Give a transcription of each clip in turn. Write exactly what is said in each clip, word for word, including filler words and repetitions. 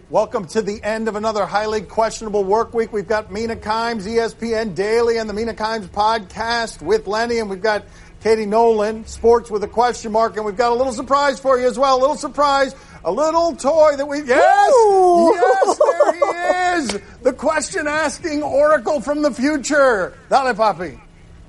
Welcome to the end of another highly questionable work week. We've got Mina Kimes, E S P N Daily, and the Mina Kimes podcast with Lenny, and we've got Katie Nolan, sports with a question mark, and we've got a little surprise for you as well. A little surprise, a little toy that we, yes, Ooh. yes, there he is, the question-asking oracle from the future. Dale, papi.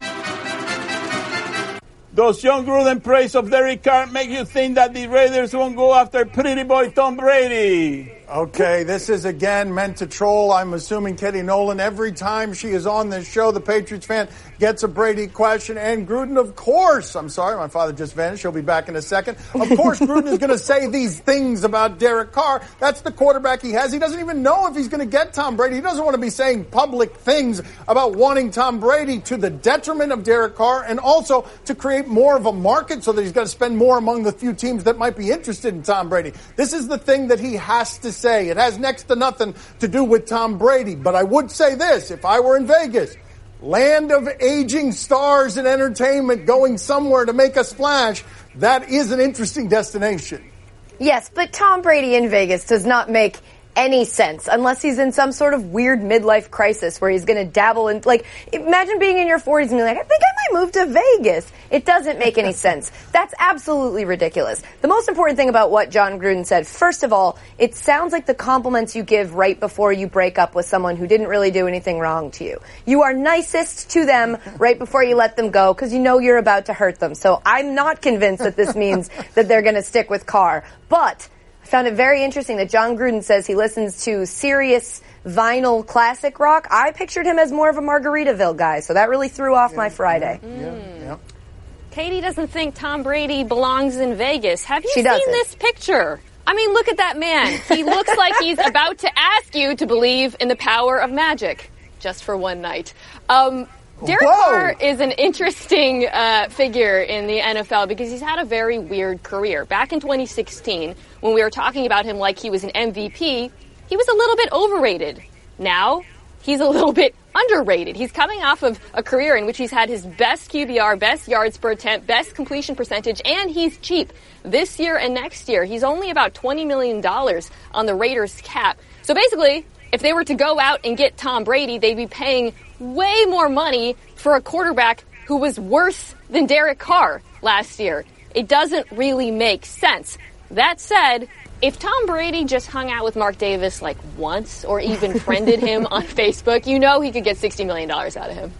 Does Jon Gruden praise of Derek Carr make you think that the Raiders won't go after pretty boy Tom Brady? Okay, this is again meant to troll, I'm assuming, Katie Nolan. Every time she is on this show, the Patriots fan gets a Brady question. And Gruden, of course, I'm sorry, my father just vanished. He'll be back in a second. Of course, Gruden is going to say these things about Derek Carr. That's the quarterback he has. He doesn't even know if he's going to get Tom Brady. He doesn't want to be saying public things about wanting Tom Brady to the detriment of Derek Carr and also to create more of a market so that he's got to spend more among the few teams that might be interested in Tom Brady. This is the thing that he has to say. It has next to nothing to do with Tom Brady. But I would say this, if I were in Vegas, land of aging stars and entertainment going somewhere to make a splash, that is an interesting destination. Yes, but Tom Brady in Vegas does not make any sense unless he's in some sort of weird midlife crisis where he's going to dabble in, like, imagine being in your forties and being like, I think I might move to Vegas. It doesn't make any sense. That's absolutely ridiculous. The most important thing about what Jon Gruden said, first of all, it sounds like the compliments you give right before you break up with someone who didn't really do anything wrong to you. You are nicest to them right before you let them go because you know you're about to hurt them. So I'm not convinced that this means that they're going to stick with Carr. But I found it very interesting that Jon Gruden says he listens to serious vinyl classic rock. I pictured him as more of a Margaritaville guy, so that really threw off yeah, my Friday. Yeah, mm. yeah, yeah. Katie doesn't think Tom Brady belongs in Vegas. Have you she seen doesn't. this picture? I mean, look at that man. He looks like he's about to ask you to believe in the power of magic, just for one night. Um, Derek Whoa. Carr is an interesting uh, figure in the N F L because he's had a very weird career. Back in twenty sixteen, when we were talking about him like he was an M V P, he was a little bit overrated. Now, he's a little bit underrated. He's coming off of a career in which he's had his best Q B R, best yards per attempt, best completion percentage, and he's cheap. This year and next year, he's only about twenty million dollars on the Raiders cap. So basically, if they were to go out and get Tom Brady, they'd be paying way more money for a quarterback who was worse than Derek Carr last year. It doesn't really make sense. That said, if Tom Brady just hung out with Mark Davis like once or even friended him on Facebook, you know he could get sixty million dollars out of him.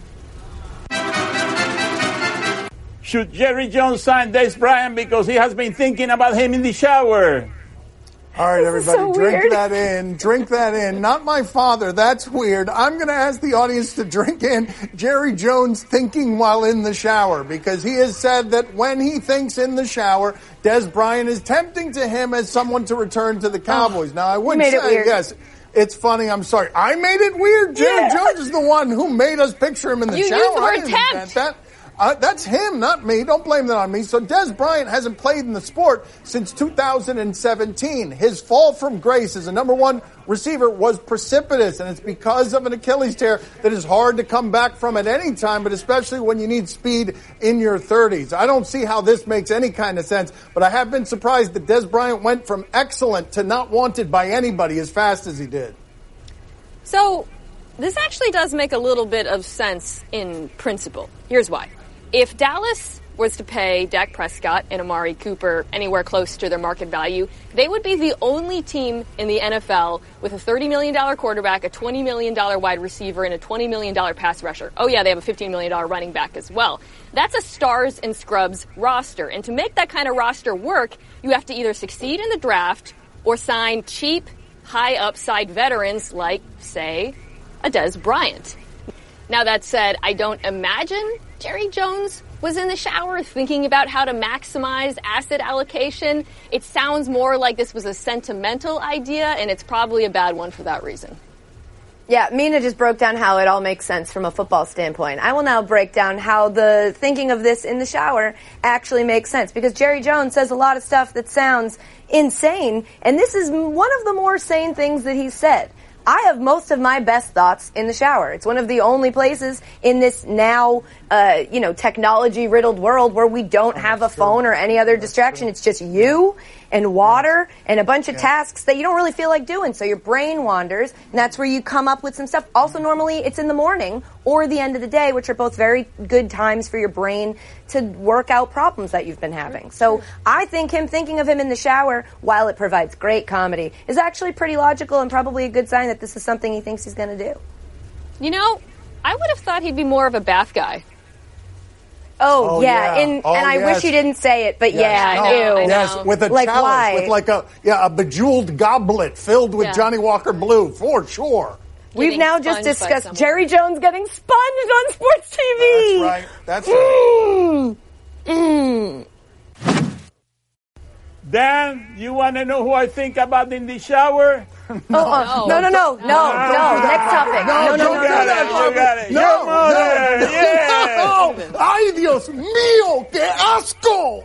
Should Jerry Jones sign Dez Bryant because he has been thinking about him in the shower? All right, everybody, so drink weird. that in. Drink that in. Not my father. That's weird. I'm going to ask the audience to drink in Jerry Jones thinking while in the shower because he has said that when he thinks in the shower, Dez Bryant is tempting to him as someone to return to the Cowboys. Oh, now, I wouldn't say, it weird. yes, it's funny. I'm sorry. I made it weird. Jerry yeah. Jones is the one who made us picture him in the you shower. used the word I didn't tempt. invent that. Uh, that's him, not me. Don't blame that on me. So Dez Bryant hasn't played in the sport since two thousand seventeen. His fall from grace as a number one receiver was precipitous, and it's because of an Achilles tear that is hard to come back from at any time, but especially when you need speed in your thirties. I don't see how this makes any kind of sense, but I have been surprised that Dez Bryant went from excellent to not wanted by anybody as fast as he did. So this actually does make a little bit of sense in principle. Here's why. If Dallas was to pay Dak Prescott and Amari Cooper anywhere close to their market value, they would be the only team in the N F L with a thirty million dollars quarterback, a twenty million dollars wide receiver, and a twenty million dollars pass rusher. Oh yeah, they have a fifteen million dollars running back as well. That's a stars and scrubs roster. And to make that kind of roster work, you have to either succeed in the draft or sign cheap, high upside veterans like, say, a Dez Bryant. Now that said, I don't imagine Jerry Jones was in the shower thinking about how to maximize asset allocation. It sounds more like this was a sentimental idea, and it's probably a bad one for that reason. Yeah, Mina just broke down how it all makes sense from a football standpoint. I will now break down how the thinking of this in the shower actually makes sense, because Jerry Jones says a lot of stuff that sounds insane, and this is one of the more sane things that he said. I have most of my best thoughts in the shower. It's one of the only places in this now, uh, you know, technology-riddled world where we don't have a phone or any other distraction. It's just you and water and a bunch of tasks that you don't really feel like doing. So your brain wanders, and that's where you come up with some stuff. Also, normally it's in the morning or the end of the day, which are both very good times for your brain to work out problems that you've been having. So I think him thinking of him in the shower, while it provides great comedy, is actually pretty logical and probably a good sign that this is something he thinks he's going to do. You know, I would have thought he'd be more of a bath guy. Oh, Oh, yeah, yeah. and, Oh, and I yes. wish you didn't say it, but Yes. yeah, I know, ew. I know. Yes, with a Like, chalice, why? with like a yeah a bejeweled goblet filled with Yeah. Johnny Walker Blue, for sure. We've Getting now just sponged by discussed someone. Jerry Jones getting sponged on sports T V. That's right. That's right. Mm. Mm. Dan, you want to know who I think about in the shower? Oh, uh, no, no, no, no, no, no. Next topic. No, no, no, you no, got no, it, no. you got it. No, Your mother, no, yes. no. Ay, Dios mío, qué asco!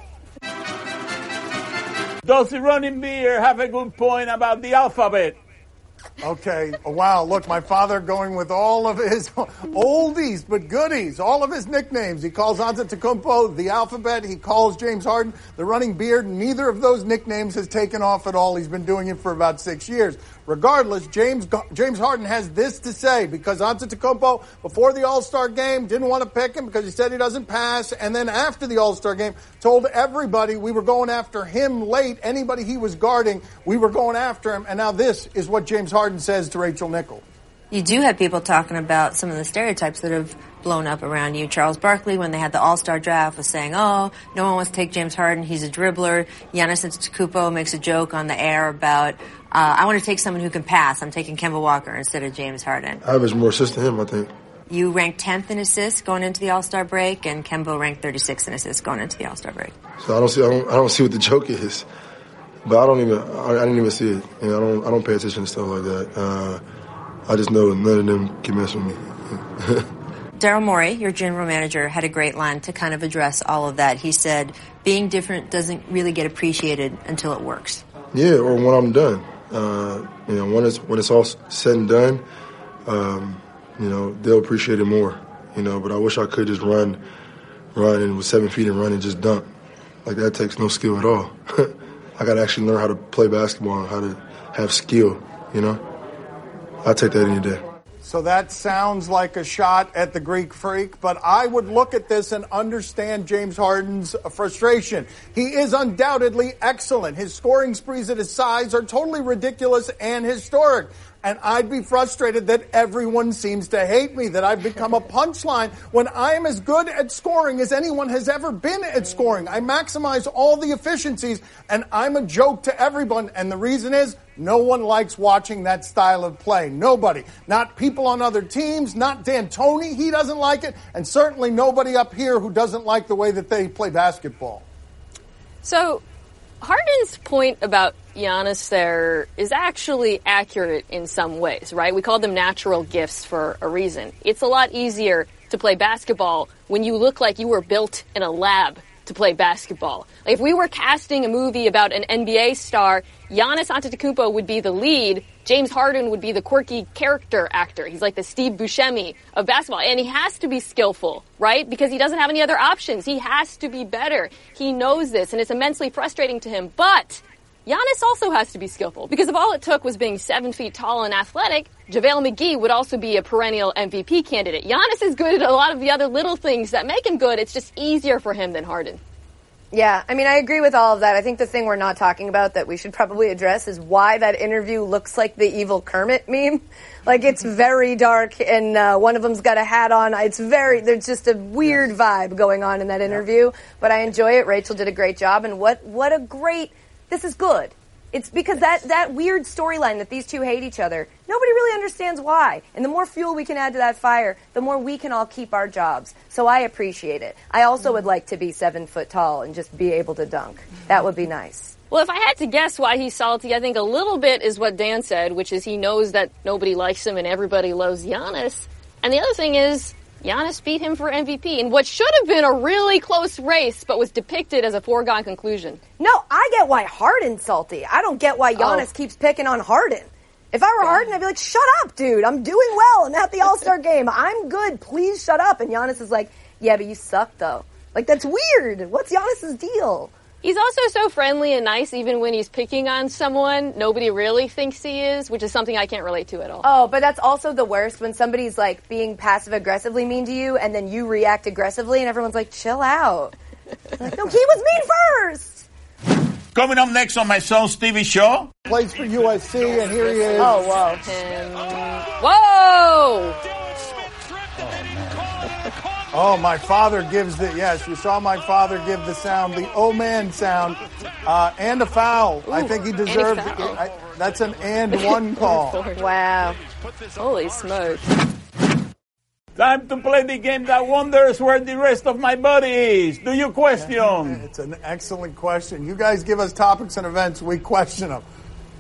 Does the running beer have a good point about the alphabet? Okay, wow, look, my father going with all of his oldies but goodies, all of his nicknames. He calls Antetokounmpo the alphabet. He calls James Harden the running beard. Neither of those nicknames has taken off at all. He's been doing it for about six years. Regardless, James James Harden has this to say, because Antetokounmpo, before the All-Star game, didn't want to pick him because he said he doesn't pass, and then after the All-Star game, told everybody we were going after him late. Anybody he was guarding, we were going after him. And now this is what James Harden says to Rachel Nichols. You do have people talking about some of the stereotypes that have blown up around you. Charles Barkley, when they had the All-Star draft, was saying, oh, no one wants to take James Harden. He's a dribbler. Giannis Antetokounmpo makes a joke on the air about, uh, I want to take someone who can pass. I'm taking Kemba Walker instead of James Harden. I average more assists than him, I think. You ranked tenth in assists going into the All-Star break, and Kemba ranked thirty-sixth in assists going into the All-Star break. So I don't see, I don't, I don't see what the joke is. But I don't even, I, I didn't even see it. You know, I don't, I don't pay attention to stuff like that. Uh, I just know none of them can mess with me. Daryl Morey, your general manager, had a great line to kind of address all of that. He said, being different doesn't really get appreciated until it works. Yeah, or when I'm done. Uh, you know, when it's when it's all said and done, um, you know, they'll appreciate it more. You know, but I wish I could just run, run and with seven feet and run and just dunk. Like that takes no skill at all. I got to actually learn how to play basketball and how to have skill. You know, I take that any day. So that sounds like a shot at the Greek Freak, but I would look at this and understand James Harden's frustration. He is undoubtedly excellent. His scoring sprees at his size are totally ridiculous and historic. And I'd be frustrated that everyone seems to hate me, that I've become a punchline when I am as good at scoring as anyone has ever been at scoring. I maximize all the efficiencies, and I'm a joke to everyone. And the reason is, no one likes watching that style of play. Nobody. Not people on other teams, not D'Antoni, he doesn't like it, and certainly nobody up here who doesn't like the way that they play basketball. So, Harden's point about Giannis there is actually accurate in some ways, right? We call them natural gifts for a reason. It's a lot easier to play basketball when you look like you were built in a lab to play basketball. Like if we were casting a movie about an N B A star, Giannis Antetokounmpo would be the lead, James Harden would be the quirky character actor. He's like the Steve Buscemi of basketball. And he has to be skillful, right? Because he doesn't have any other options. He has to be better. He knows this, and it's immensely frustrating to him. But Giannis also has to be skillful, because if all it took was being seven feet tall and athletic, JaVale McGee would also be a perennial M V P candidate. Giannis is good at a lot of the other little things that make him good. It's just easier for him than Harden. Yeah, I mean, I agree with all of that. I think the thing we're not talking about that we should probably address is why that interview looks like the evil Kermit meme. Like, it's very dark, and uh, one of them's got a hat on. It's very, there's just a weird vibe going on in that interview, but I enjoy it. Rachel did a great job, and what, what a great, this is good. It's because that, that weird storyline that these two hate each other, nobody really understands why. And the more fuel we can add to that fire, the more we can all keep our jobs. So I appreciate it. I also would like to be seven foot tall and just be able to dunk. That would be nice. Well, if I had to guess why he's salty, I think a little bit is what Dan said, which is he knows that nobody likes him and everybody loves Giannis. And the other thing is, Giannis beat him for M V P in what should have been a really close race, but was depicted as a foregone conclusion. No, I get why Harden's salty. I don't get why Giannis Oh. keeps picking on Harden. If I were Harden, I'd be like, shut up, dude. I'm doing well. I'm at the All-Star game. I'm good. Please shut up. And Giannis is like, yeah, but you suck, though. Like, that's weird. What's Giannis's deal? He's also so friendly and nice even when he's picking on someone nobody really thinks he is, which is something I can't relate to at all. Oh, but that's also the worst when somebody's, like, being passive-aggressively mean to you, and then you react aggressively, and everyone's like, chill out. Like, no, he was mean first. Coming up next on my son's T V show. Plays for U S C, and here he is. Oh, whoa. And, whoa! Oh, my father gives the, yes, you saw my father give the sound, the oh man sound, uh, and a foul. Ooh, I think he deserved it. I, that's an and one call. Wow. Holy smokes. Time to play the game that wonders where the rest of my body is. Do you question? It's an excellent question. You guys give us topics and events, we question them.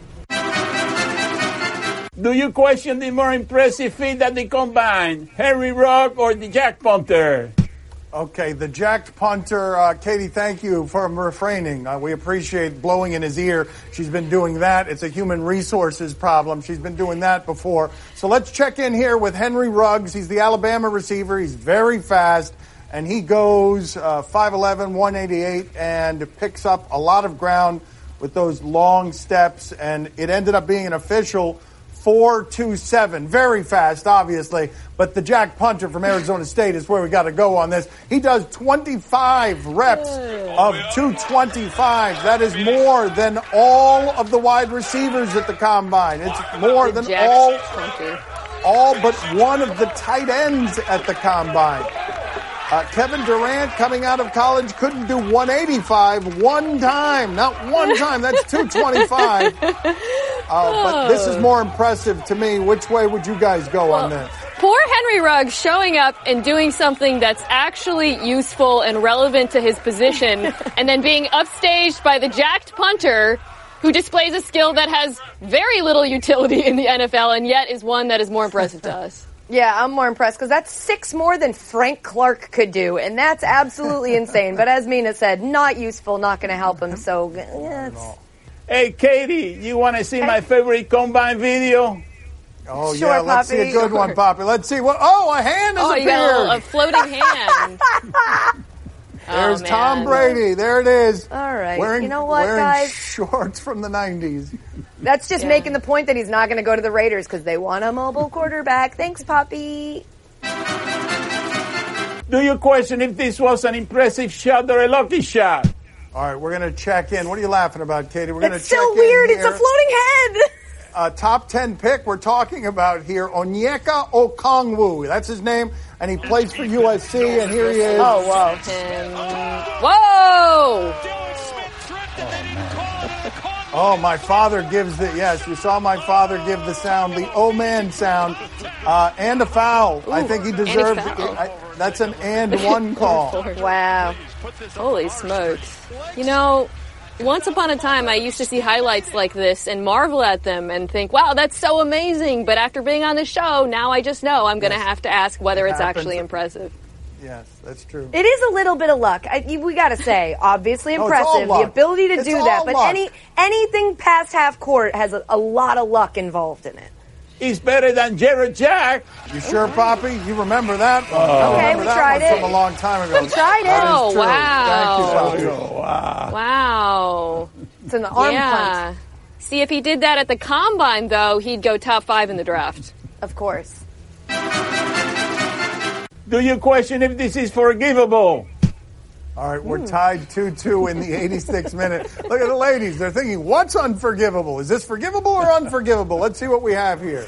Do you question the more impressive feat at the combine, Henry Ruggs or the jack punter? Okay, the jacked punter, uh, Katie, thank you for refraining. Uh, we appreciate blowing in his ear. She's been doing that. It's a human resources problem. She's been doing that before. So let's check in here with Henry Ruggs. He's the Alabama receiver. He's very fast, and he goes uh, five eleven, one eighty-eight, and picks up a lot of ground with those long steps, and it ended up being an official four two seven. Very fast, obviously, but the jack punter from Arizona State is where we got to go on this. He does twenty-five reps of two twenty-five. That is more than all of the wide receivers at the combine. It's more than all, all but one of the tight ends at the combine. Uh, Kevin Durant, coming out of college, couldn't do one eighty-five one time. Not one time. That's two twenty-five. Uh, but this is more impressive to me. Which way would you guys go well, on this? Poor Henry Ruggs showing up and doing something that's actually useful and relevant to his position, and then being upstaged by the jacked punter who displays a skill that has very little utility in the N F L and yet is one that is more impressive to us. Yeah, I'm more impressed because that's six more than Frank Clark could do, and that's absolutely insane. But as Mina said, not useful, not going to help him. So, yeah, it's... Hey, Katie, you want to see my favorite combine video? Oh, sure, yeah, let's Poppy. see a good one, Poppy. Let's see what. Oh, a hand has oh, appeared. You got a, a floating hand. There's oh, Tom Brady. There it is. All right. Wearing, you know what, wearing guys? Shorts from the nineties. That's just yeah. making the point that he's not going to go to the Raiders because they want a mobile quarterback. Thanks, Poppy. Do you question if this was an impressive shot or a lucky shot? All right, we're going to check in. What are you laughing about, Katie? We're going to It's check so in weird. here. It's a floating head. Uh, top ten pick we're talking about here, Onyeka Okongwu. That's his name, and he plays for U S C, and here he is. Oh, whoa. And, whoa! Oh, my father gives the, yes, you saw my father give the sound, the oh man sound, uh, and a foul. Ooh, I think he deserved and a foul. it. I, that's an and one call. Wow. Holy smokes. You know, once upon a time I used to see highlights like this and marvel at them and think, wow, that's so amazing. But after being on the show, now I just know I'm going to Yes. have to ask whether It it's happens. actually impressive. Yes, that's true. It is a little bit of luck. I, we got to say, obviously No, it's all impressive, luck. the ability to It's do all that. But luck. any anything past half court has a, a lot of luck involved in it. He's better than Jared Jack. You sure, Poppy? You remember that one? Oh. I Okay, remember we that tried one it. from a long time ago. We tried it. That is Oh, true. wow. Thank you, Poppy. Oh, wow. Wow. It's an arm yeah. punch, See, if he did that at the combine, though, he'd go top five in the draft. of course. Do you question if this is forgivable? All right, we're tied two two in the eighty-sixth minute. Look at the ladies. They're thinking, what's unforgivable? Is this forgivable or unforgivable? Let's see what we have here.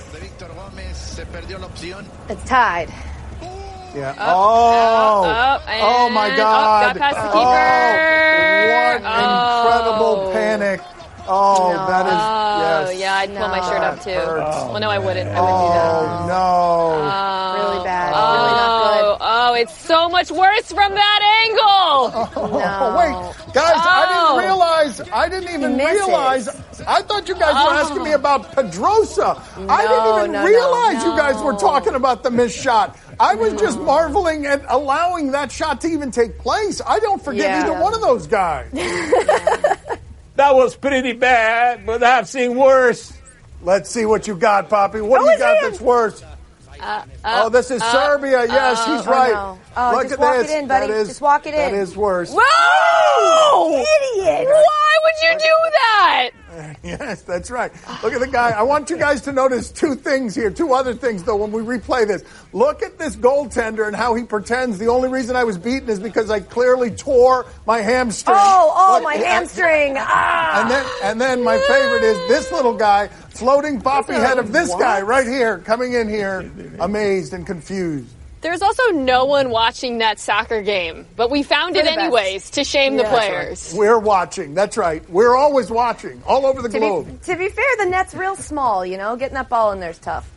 It's tied. Yeah. Up, Oh. up, and Oh, my up, God. got past the Oh, keeper. what incredible Oh. panic. Oh, No. that is, Oh, yes. yeah, I'd pull my shirt up, too. That hurts. Well, no, I wouldn't. I wouldn't do that. Oh, no. Oh, Really bad. Oh, Really not good. oh, it's so much worse from that angle. Oh, No. wait. Guys, I Oh. didn't realize, I didn't even misses. realize, I thought you guys were asking me about Pedrosa. I didn't No, even no, realize no, you guys were no. talking about the missed shot. I was just marveling at allowing that shot to even take place. I don't forgive Yeah. either one of those guys. That was pretty bad, but I've seen worse. Let's see what you got, Poppy. What Oh, do you is got it? that's worse? Uh, uh, Oh, this is uh, Serbia. Yes, uh, he's oh, right. no. Oh, Look just at walk this. it in, buddy. That is, Just walk it in. That is worse. Whoa! Idiot! Why would you do that? Yes, that's right. Look at the guy. I want you guys to notice two things here, two other things, though, when we replay this. Look at this goaltender and how he pretends the only reason I was beaten is because I clearly tore my hamstring. Oh, oh, But- my hamstring. Ah. And then, and then my favorite is this little guy floating poppy head of this What? guy right here, coming in here, amazed and confused. There's also no one watching that soccer game, but we found it For the best. anyways to shame the Yeah. That's players. We're watching. That's right. We're always watching, all over the To globe. be, to be fair, the net's real small, you know? Getting that ball in there's tough.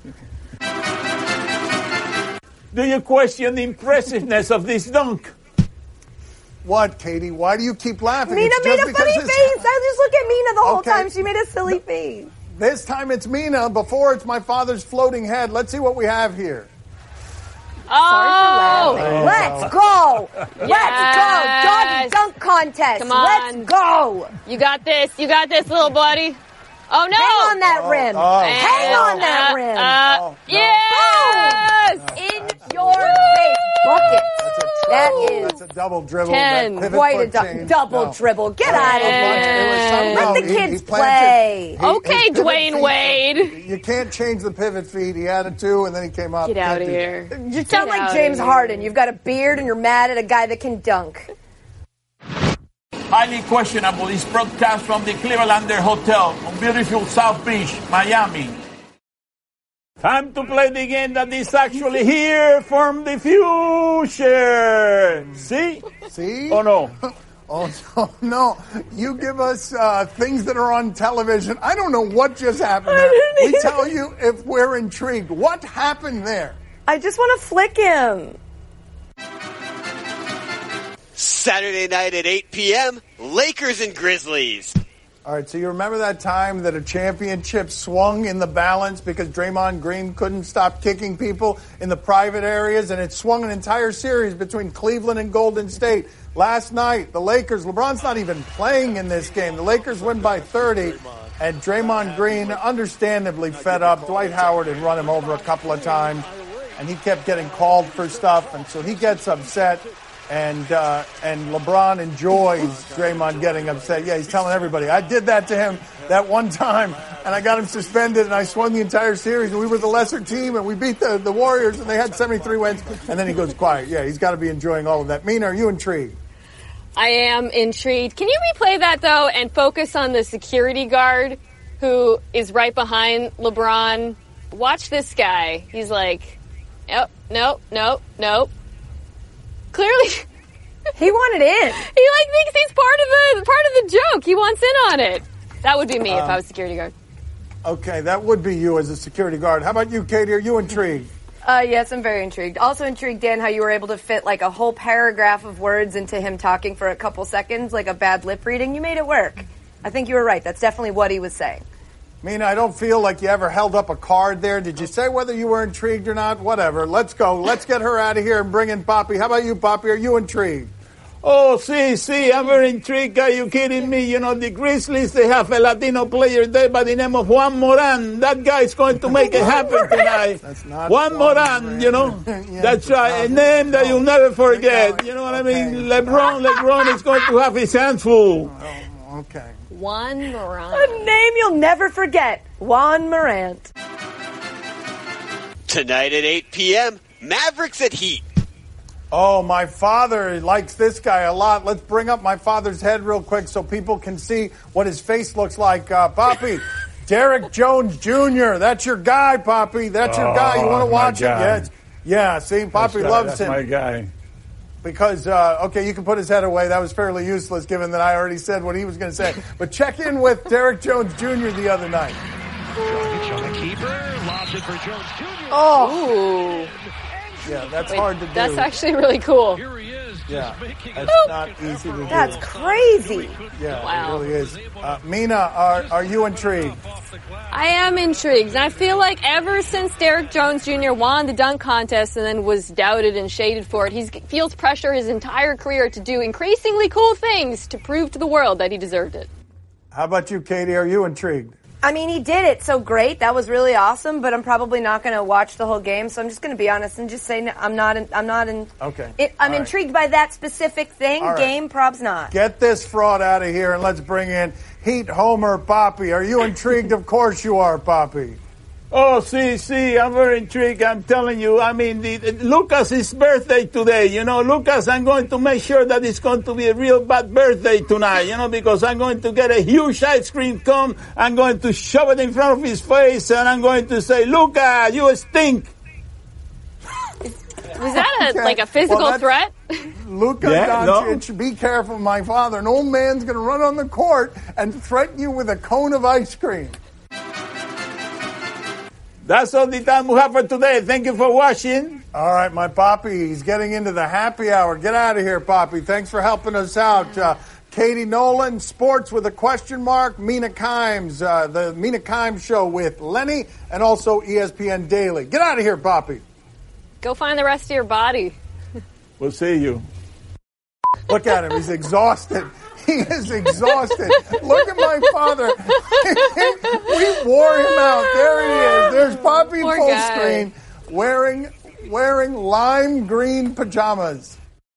Do you question the impressiveness of this dunk? What, Katie? Why do you keep laughing? Mina It's made just a funny because face. it's- I just look at Mina the whole Okay. time. She made a silly face. This time it's Mina. Before it's my father's floating head. Let's see what we have here. Oh! Let's go. Let's Yes. go. Dog dunk contest. Come on. Let's go. You got this. You got this, little buddy. Oh, no! Hang on that rim. oh. Hang on that Uh, rim. uh, Oh, no. yes! In your face. Bucket. That That's is a double dribble. Ten. That pivot quite a foot du- change. double No. dribble. Get No, out of it was- here. it was some- Let no, the he- kids he planted- play. he- Okay, his pivot Dwayne feet- Wade. You can't change the pivot feet. He had it too, and then he came up. Get Can't out of do here. You sound Get like out James of here. Harden. You've got a beard and you're mad at a guy that can dunk. Highly questionable is broadcast from the Clevelander Hotel on beautiful South Beach, Miami. Time to play the game that is actually here from the future. See? See? Oh no. Oh, no, no. You give us uh, things that are on television. I don't know what just happened there. We tell you if we're intrigued. What happened there? I just want to flick him. Saturday night at eight p.m., Lakers and Grizzlies. All right, so you remember that time that a championship swung in the balance because Draymond Green couldn't stop kicking people in the private areas, and it swung an entire series between Cleveland and Golden State. Last night, the Lakers, LeBron's not even playing in this game. The Lakers win by thirty, and Draymond Green, understandably fed up. Dwight Howard had run him over a couple of times, and he kept getting called for stuff, and so he gets upset. And uh, and LeBron enjoys Draymond getting upset. Yeah, he's telling everybody, I did that to him that one time, and I got him suspended, and I swung the entire series, and we were the lesser team, and we beat the, the Warriors, and they had seventy-three wins. And then he goes quiet. Yeah, he's got to be enjoying all of that. Mina, are you intrigued? I am intrigued. Can you replay that, though, and focus on the security guard who is right behind LeBron? Watch this guy. He's like, nope, nope, nope, nope. Clearly, He wanted in. he like thinks he's part of the part of the joke. He wants in on it. That would be me if I was security guard. Okay, that would be you as a security guard. How about you, Katie? Are you intrigued? Uh, yes, I'm very intrigued. Also intrigued, Dan, how you were able to fit like a whole paragraph of words into him talking for a couple seconds, like a bad lip reading. You made it work. I think you were right. That's definitely what he was saying. Mina, I don't feel like you ever held up a card there. Did you say whether you were intrigued or not? Whatever. Let's go. Let's get her out of here and bring in Poppy. How about you, Poppy? Are you intrigued? Oh, see, see, I'm very intrigued. Are you kidding me? You know, the Grizzlies, they have a Latino player there by the name of Juan Moran. That guy is going to make it happen tonight. That's not Juan Juan Moran, Moran. you know. Yeah, That's it's right, a not- name that no. you'll never forget. No. You know what I mean? Okay. LeBron, LeBron is going to have his hands full. Oh, okay. Juan Moran. A name you'll never forget. Juan Morant. Tonight at eight p.m., Mavericks at Heat. Oh, my father likes this guy a lot. Let's bring up my father's head real quick so people can see what his face looks like. Uh, Poppy, Derek Jones Junior That's your guy, Poppy. That's your guy. You want Oh, to my watch it? guy. Yes. Yeah, see, Poppy That's, loves that's him. my guy. Because, uh, okay, you can put his head away. That was fairly useless given that I already said what he was going to say. But check in with Derek Jones Junior the other night. On the keeper, lobs it for Jones Junior Oh, Yeah, that's wait, hard to do. that's actually really cool. Here he is, just Yeah, making that's not easy to do. That's crazy. Yeah, Wow. it really is. Uh, Mina, are, are you intrigued? I am intrigued. And I feel like ever since Derek Jones Junior won the dunk contest and then was doubted and shaded for it, he feels pressure his entire career to do increasingly cool things to prove to the world that he deserved it. How about you, Katie? Are you intrigued? I mean, he did it so great. That was really awesome. But I'm probably not going to watch the whole game. So I'm just going to be honest and just say no, I'm not. In, I'm not in. Okay. It, I'm All intrigued right. by that specific thing. All right. Game, probs not. Get this fraud out of here, and let's bring in Heat Homer Papi. Are you intrigued? Of course you are, Papi. Oh, see, see, I'm very intrigued. I'm telling you. I mean, the, the, Lucas's birthday today. You know, Lucas, I'm going to make sure that it's going to be a real bad birthday tonight, you know, because I'm going to get a huge ice cream cone. I'm going to shove it in front of his face, and I'm going to say, Luca, you stink. Was that a, Okay. like a physical Well, threat? Luka Yeah, Doncic, no. be careful, my father. An old man's going to run on the court and threaten you with a cone of ice cream. That's all the time we have for today. Thank you for watching. All right, my Papi, he's getting into the happy hour. Get out of here, Papi. Thanks for helping us out. Uh, Katie Nolan, sports with a question mark. Mina Kimes, uh, the Mina Kimes show with Lenny, and also E S P N Daily. Get out of here, Papi. Go find the rest of your body. We'll see you. Look at him. He's exhausted. He is exhausted. Look at my father. We wore him out. There he is. There's Papi Poor full guy. screen wearing wearing lime green pajamas.